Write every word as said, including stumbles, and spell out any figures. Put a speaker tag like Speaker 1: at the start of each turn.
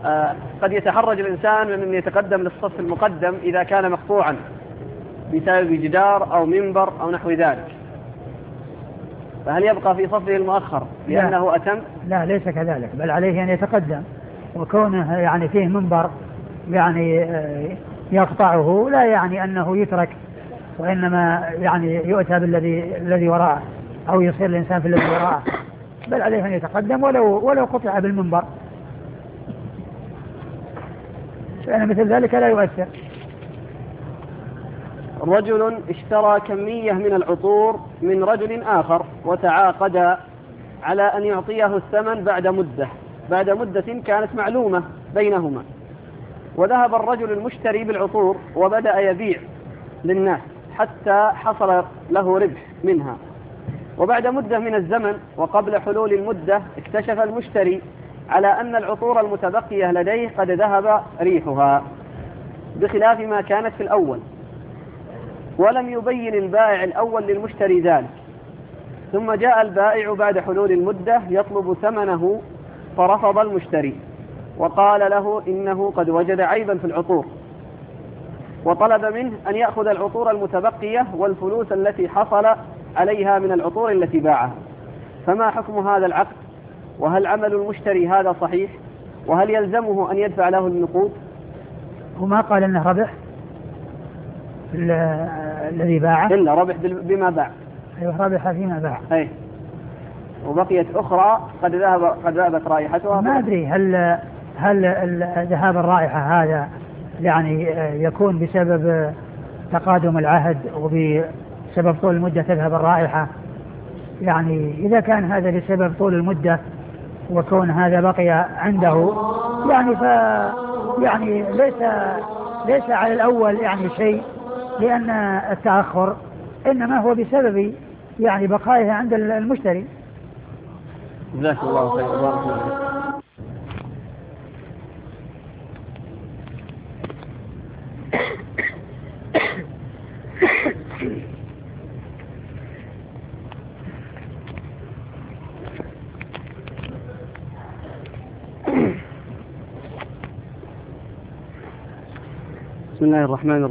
Speaker 1: آه قد يتحرج الإنسان من أن يتقدم للصف المقدم إذا كان مقطوعا بسبب جدار أو منبر أو نحو ذلك، فهل يبقى في صفه المؤخر لأنه
Speaker 2: لا.
Speaker 1: أتم؟
Speaker 2: لا ليس كذلك، بل عليه أن يتقدم، وكونه يعني فيه منبر يعني يقطعه لا يعني أنه يترك، وإنما يعني يؤتى بالذي الذي وراءه أو يصير الإنسان في الذي وراءه، بل عليه أن يتقدم ولو ولو قطع بالمنبر، فإن مثل ذلك لا يؤثر.
Speaker 1: رجل اشترى كمية من العطور من رجل آخر وتعاقدا على أن يعطيه الثمن بعد مدة بعد مدة كانت معلومة بينهما، وذهب الرجل المشتري بالعطور وبدأ يبيع للناس حتى حصل له ربح منها، وبعد مدة من الزمن وقبل حلول المدة اكتشف المشتري على أن العطور المتبقية لديه قد ذهب ريحها بخلاف ما كانت في الأول، ولم يبين البائع الأول للمشتري ذلك، ثم جاء البائع بعد حلول المدة يطلب ثمنه فرفض المشتري وقال له إنه قد وجد عيبا في العطور، وطلب منه أن يأخذ العطور المتبقية والفلوس التي حصل عليها من العطور التي باعها. فما حكم هذا العقد؟ وهل عمل المشتري هذا صحيح؟ وهل يلزمه أن يدفع له النقود؟
Speaker 2: وما قال أنه ربح الذي باعه؟
Speaker 1: إلا ربح بما باع.
Speaker 2: أيوه ربح فيما باع.
Speaker 1: أي. وبقيت أخرى قد ذهب قد ذهبت رائحتها.
Speaker 2: ما أدري هل هل ذهاب الرائحة هذا يعني يكون بسبب تقادم العهد وبسبب طول المدة تذهب الرائحة؟ يعني إذا كان هذا بسبب طول المدة وكون هذا بقي عنده يعني ف يعني ليس ليس على الأول يعني شيء، لأن التأخر إنما هو بسبب يعني بقائه عند المشتري.
Speaker 1: جزاك الله خير. بارك الله. بسم الله الرحمن الرحيم.